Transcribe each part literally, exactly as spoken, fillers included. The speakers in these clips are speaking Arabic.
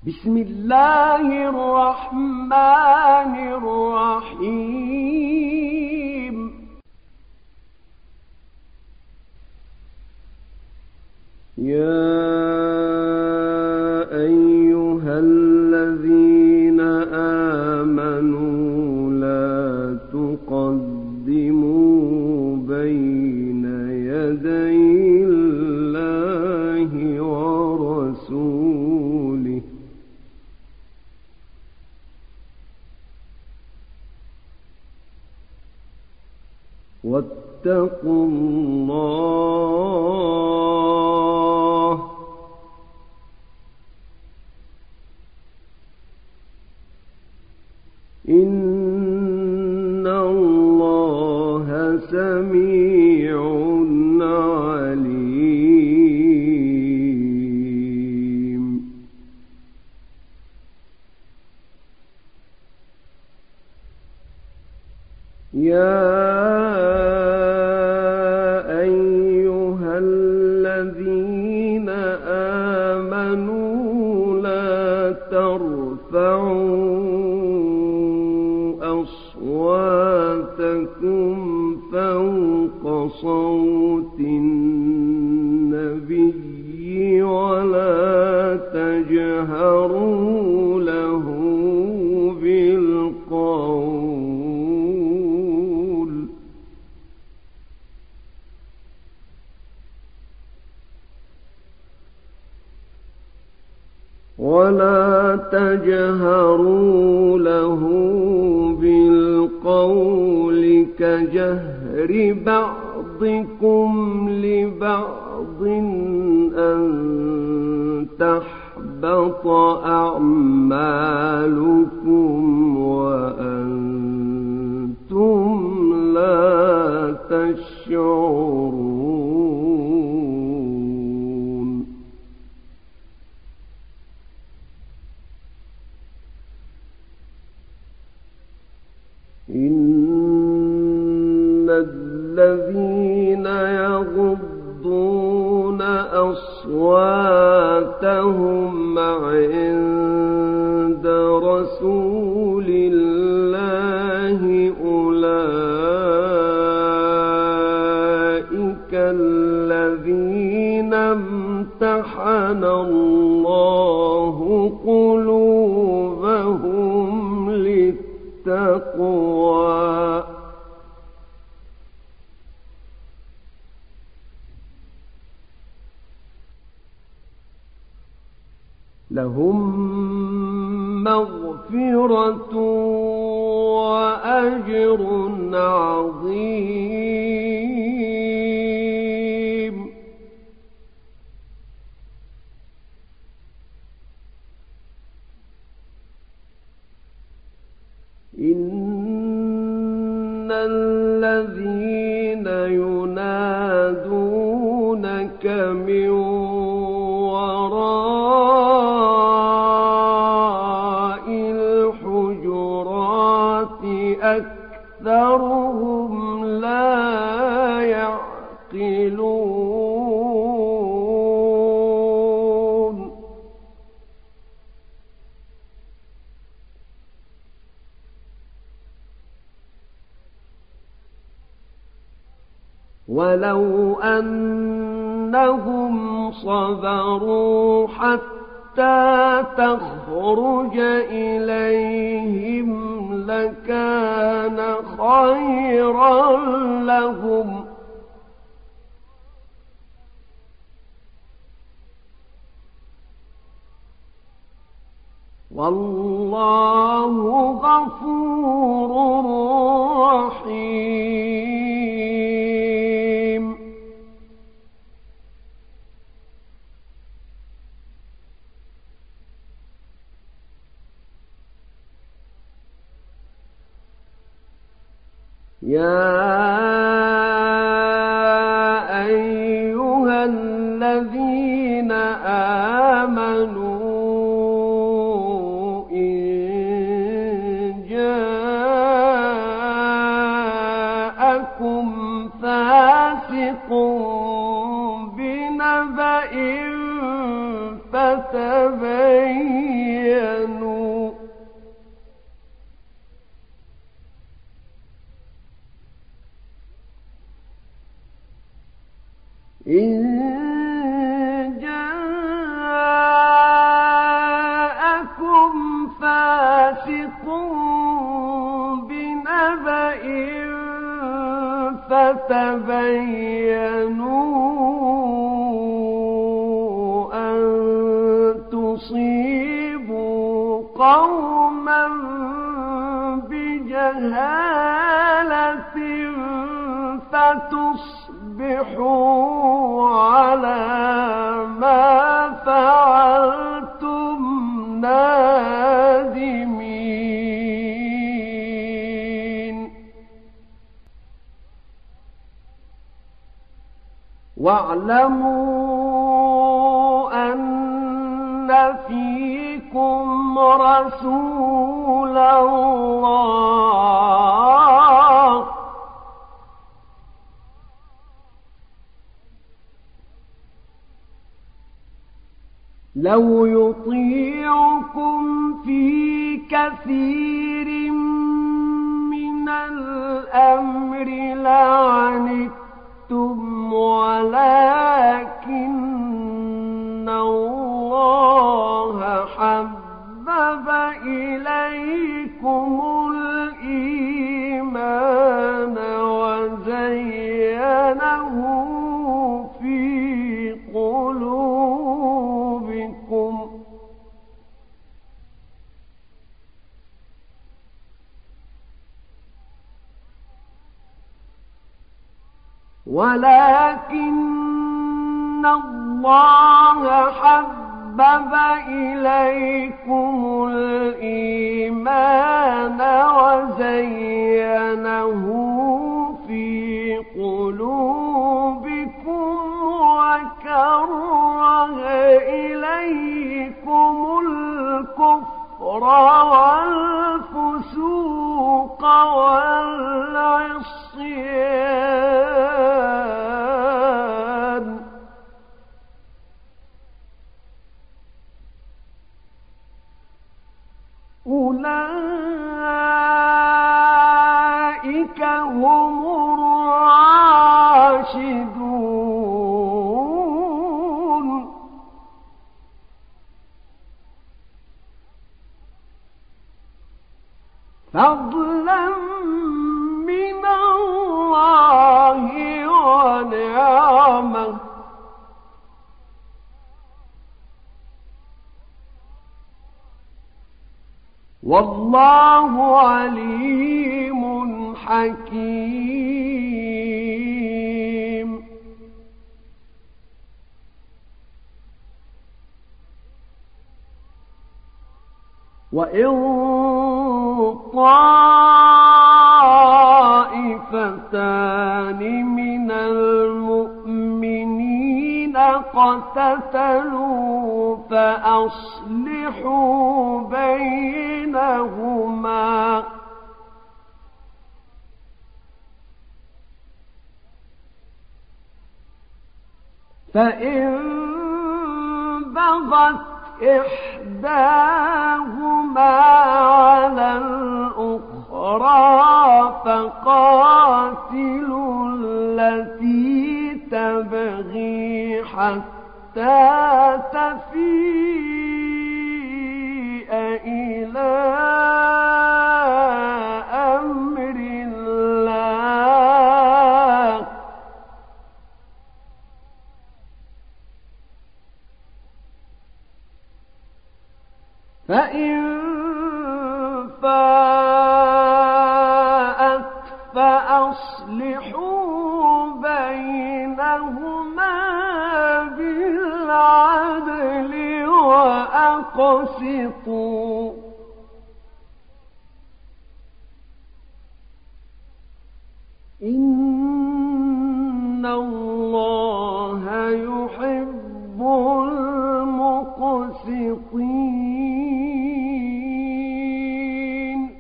بسم الله الرحمن الرحيم. يا أيها الذين آمنوا لا تقدموا بين يدي الله ورسوله واتقوا الله إن الله سميع عليم. يا أيها الذين آمنوا لا ترفعوا أصواتكم فوق صوت النبي ولا تجهروا له بالقول ولا تجهروا له بالقول كجهر بعضكم لبعض أن تحبط أعمالكم وأنتم لا تشعرون. إن الذين يغضون أصواتهم عند رسول الله أولئك الذين امتحن الله قلوبهم للتقوى لهم مغفرة وأجر عظيم. إن الذين ينادونك من وراء الحجرات أكثرهم لا يعقلون. ولو أنهم صبروا حتى تخرج إليهم لكان خيرا لهم والله غفور رحيم. يا أيها الذين آمنوا إن جاءكم فاسق بنبأ فتبينوا فاسق بنبأ فتبينوا أن تصيبوا قوما بجهالة فتصبحوا على ما فعلتم نادمين واعلموا أن فيكم رسول الله لو يطيعكم في كثير من الأمر لعنتم ولكن الله حبب إليكم الإيمان وزينه في قلوبكم ولكن الله حبب إليكم الإيمان وزينه في قلوبكم وكره إليكم الكفر والفسوق والعصيان أولئك هم الراشدون فضلا من الله ونعمه والله عليم حكيم وإن طائفتان من المؤمنين اقتتلوا فأصلحوا بينهما فإن بغت إحداهما على الأخرى فقاتلوا التي تبغي حتى تفيء إلى أمر الله فإن فاءت فأصلحوا بينهما بالعدل وأقسطوا إن الله يحب المقسطين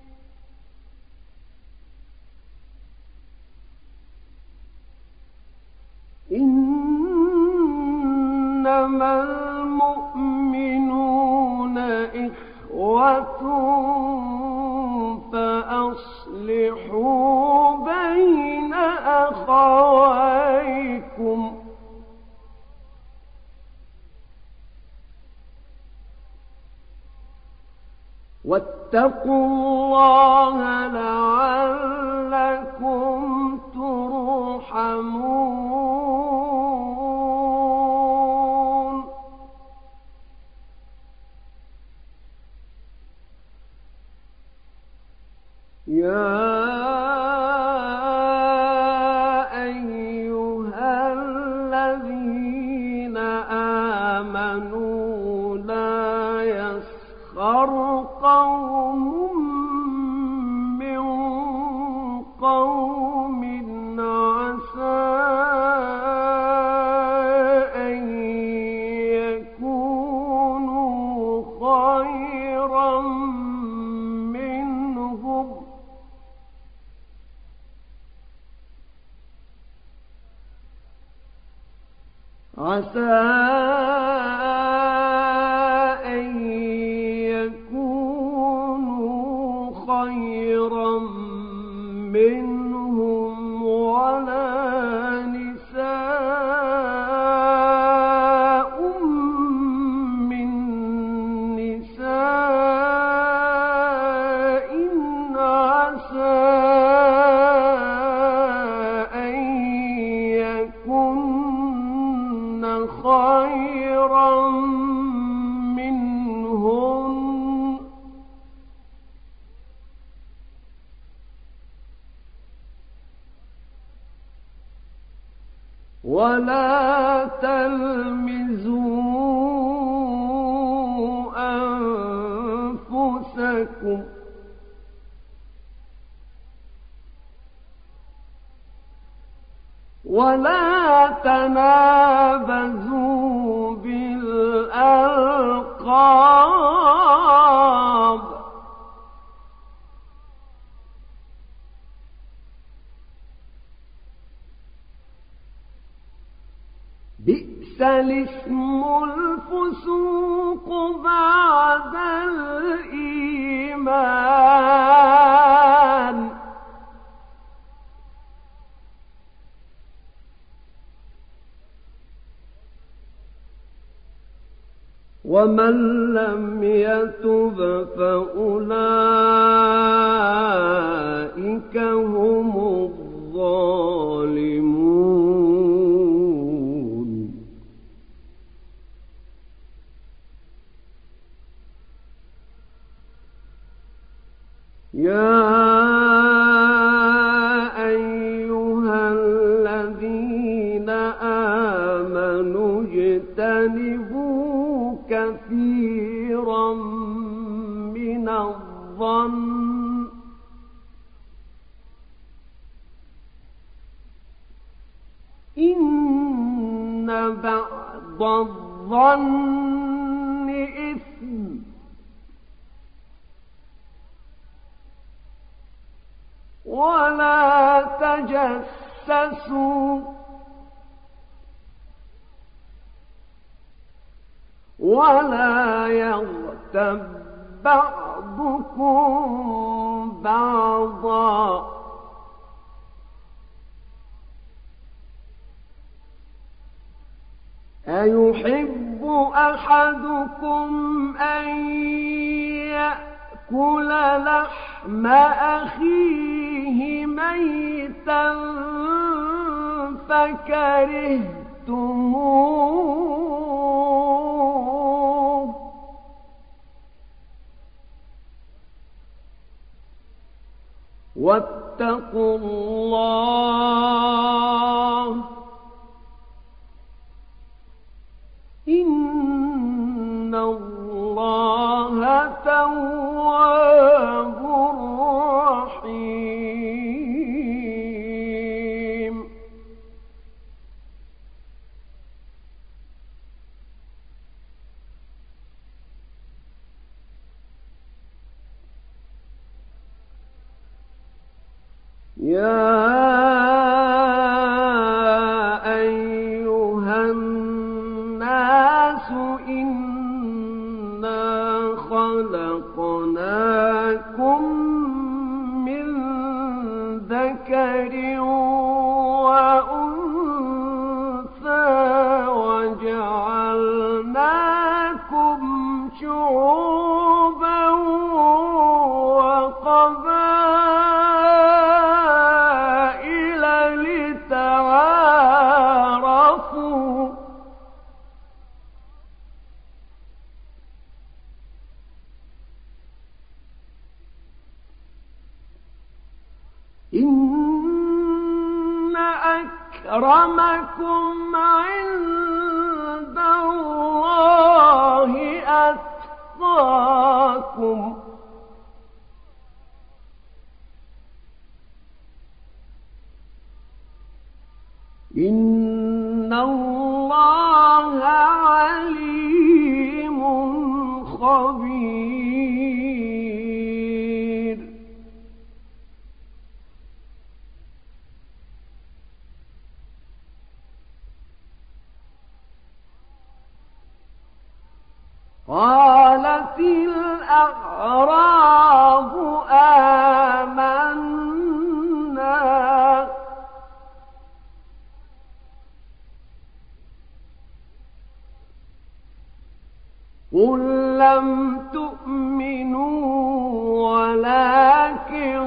إنما المؤمنون إخوة فأصلحوا بين أخويكم واتقوا الله لعلكم ترحمون يا أيها الذين آمنوا لا يسخر قوم من قوم عسى أن يكونوا خيرا منهم عسى أن يكونوا خيرا منهم ولا نساء من نساء عسى أن يكن خيرا منهن ولا تلمزوا أنفسكم ولا تنابزوا بالألقاب بئس الاسم الفسوق بعد الإيمان ومن لم يتب فأولئك هم الظالمون يا أيها الذين آمنوا اجتنبوا كثيرا من الظن إن بعض الظن إثم ولا تجسسوا ولا يغتب بعضكم بعضا أيحب أحدكم أن يأكل لحم أخيه ميتا فكرهتموه واتقوا الله إن الله تواب رحيم يا أيها الناس إنا خلقناكم من ذكر وأنثى وجعلناكم شعوبا إن أكرمكم عند الله أتقاكم إن الله عليم خبير. قالت الأعراب آمنا قل لم تؤمنوا ولكن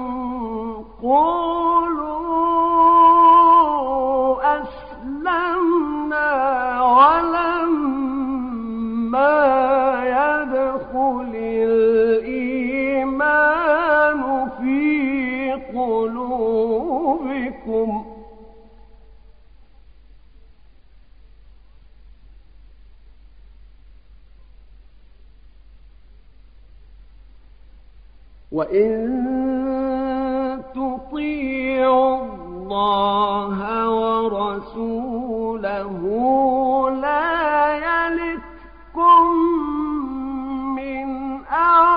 قولوا أسلمنا ولما يدخل الإيمان في قلوبكم وإن تطيعوا الله ورسوله لا يلتكم من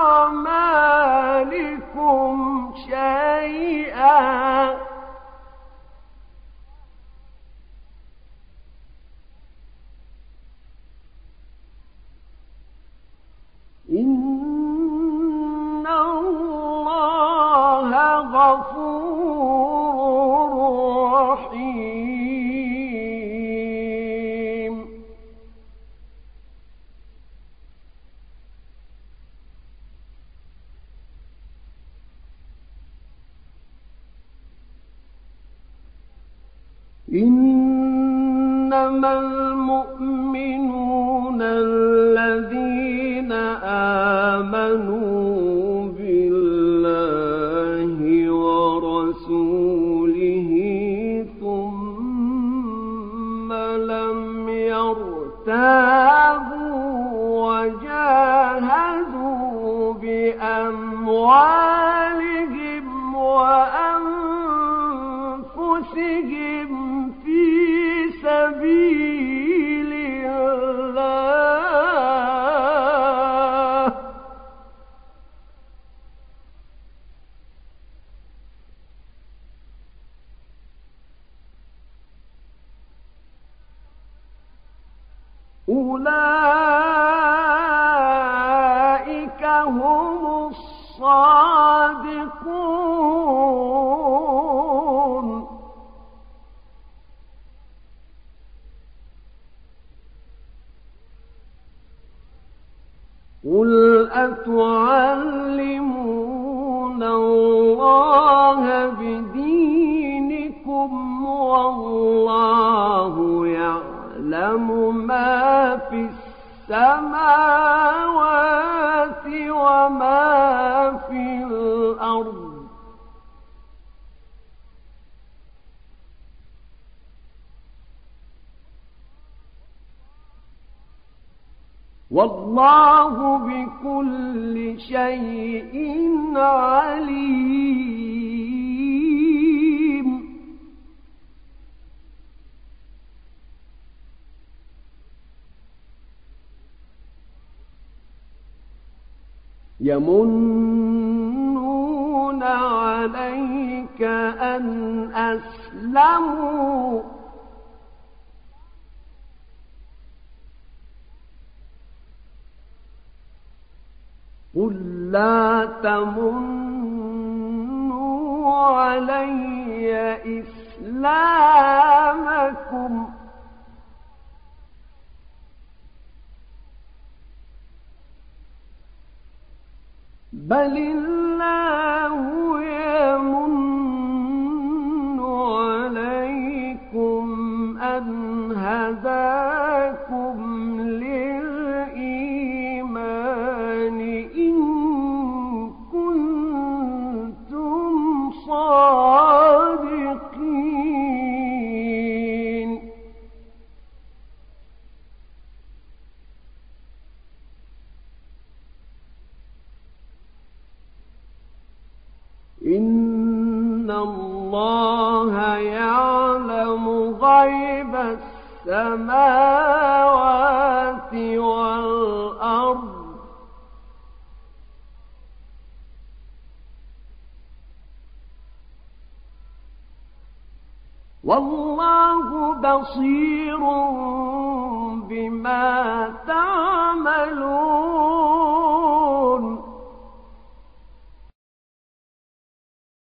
أعمالكم شيئا إن الله غفور رحيم. إنما المؤمنون الذين آمنوا بالله ورسوله ثم لم يرتابوا وجاهدوا بأموالهم وأنفسهم في سبيل الله أولئك هم الصادقون. قل أتعلمون الله بدينكم والله يعلم ما في السماوات وما في الأرض والله بكل شيء عليم. يمنون عليك أن أسلموا قل لا تمنوا علي إسلامكم بل الله يمن عليكم أن هداكم للإيمان إن كنتم صادقين. إن الله يعلم غيب السماوات والأرض والله بصير بما تعملون.